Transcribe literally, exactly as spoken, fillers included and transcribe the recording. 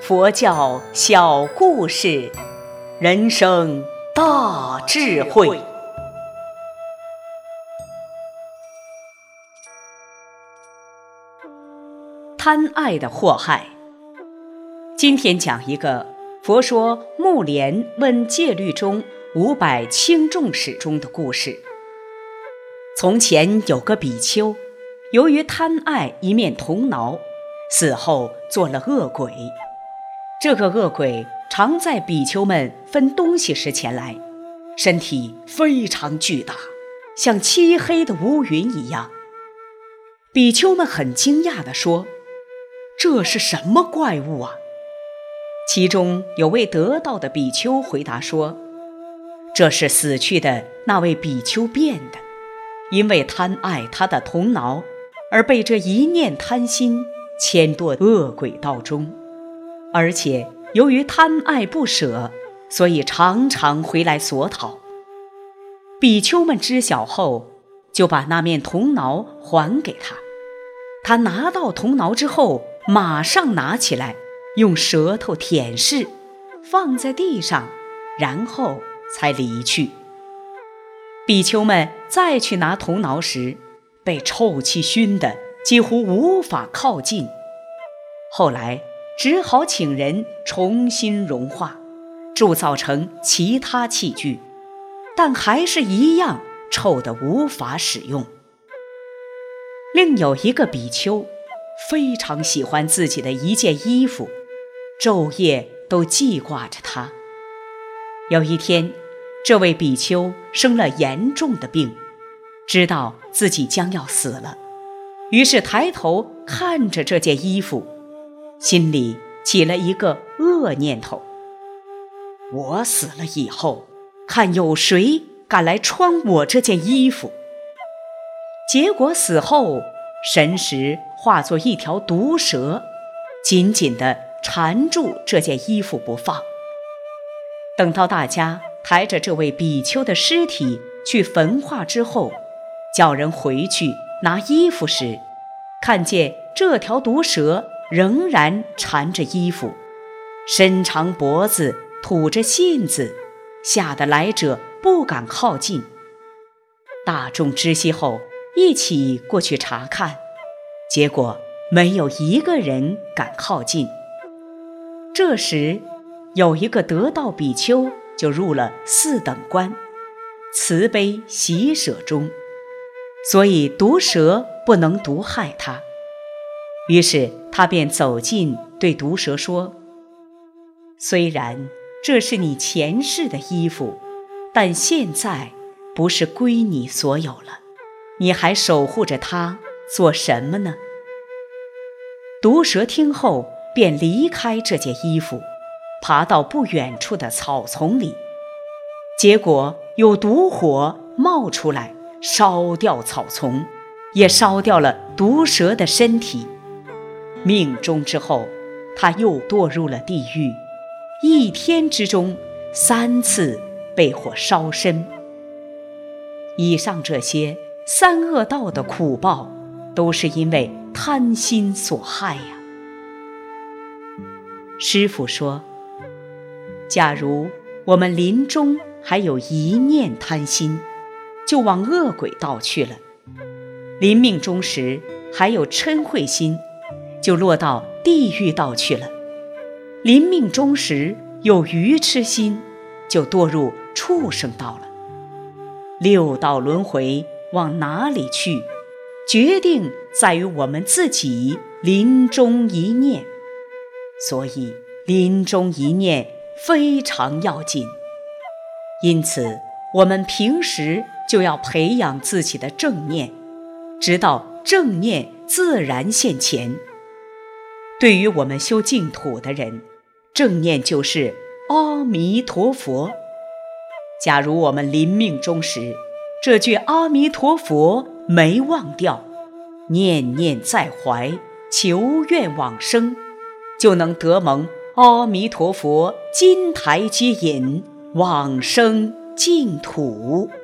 佛教小故事，人生大智慧。贪爱的祸害。今天讲一个佛说目连问戒律中五百轻重史中的故事。从前有个比丘，由于贪爱一面铜挠，死后做了恶鬼。这个恶鬼常在比丘们分东西时前来，身体非常巨大，像漆黑的乌云一样。比丘们很惊讶地说：这是什么怪物啊？其中有位得道的比丘回答说：这是死去的那位比丘变的，因为贪爱他的铜挠，而被这一念贪心牵堕恶鬼道中，而且由于贪爱不舍，所以常常回来索讨。比丘们知晓后，就把那面铜挠还给他。他拿到铜挠之后，马上拿起来，用舌头舔舐，放在地上，然后才离去。比丘们再去拿铜挠时，被臭气熏得几乎无法靠近。后来只好请人重新融化，铸造成其他器具，但还是一样臭得无法使用。另有一个比丘，非常喜欢自己的一件衣服，昼夜都记挂着它。有一天，这位比丘生了严重的病，知道自己将要死了，于是抬头看着这件衣服，心里起了一个恶念头：我死了以后，看有谁敢来穿我这件衣服。结果死后，神识化作一条毒蛇，紧紧地缠住这件衣服不放。等到大家抬着这位比丘的尸体去焚化之后，叫人回去拿衣服时，看见这条毒蛇仍然缠着衣服，伸长脖子吐着信子，吓得来者不敢靠近。大众知悉后，一起过去查看，结果没有一个人敢靠近。这时有一个得道比丘就入了四等观，慈悲喜舍中，所以毒蛇不能毒害他。于是他便走近，对毒蛇说：虽然这是你前世的衣服，但现在不是归你所有了，你还守护着它做什么呢？毒蛇听后便离开这件衣服，爬到不远处的草丛里，结果有毒火冒出来，烧掉草丛，也烧掉了毒蛇的身体。命终之后，他又堕入了地狱，一天之中三次被火烧身。以上这些三恶道的苦报，都是因为贪心所害呀。师父说，假如我们临终还有一念贪心，就往恶鬼道去了；临命终时还有嗔恚心，就落到地狱道去了；临命终时有愚痴心，就堕入畜生道了。六道轮回往哪里去，决定在于我们自己临终一念，所以临终一念非常要紧。因此我们平时就要培养自己的正念，直到正念自然现前。对于我们修净土的人，正念就是阿弥陀佛。假如我们临命终时，这句阿弥陀佛没忘掉，念念在怀，求愿往生，就能得蒙阿弥陀佛金台接引，往生净土。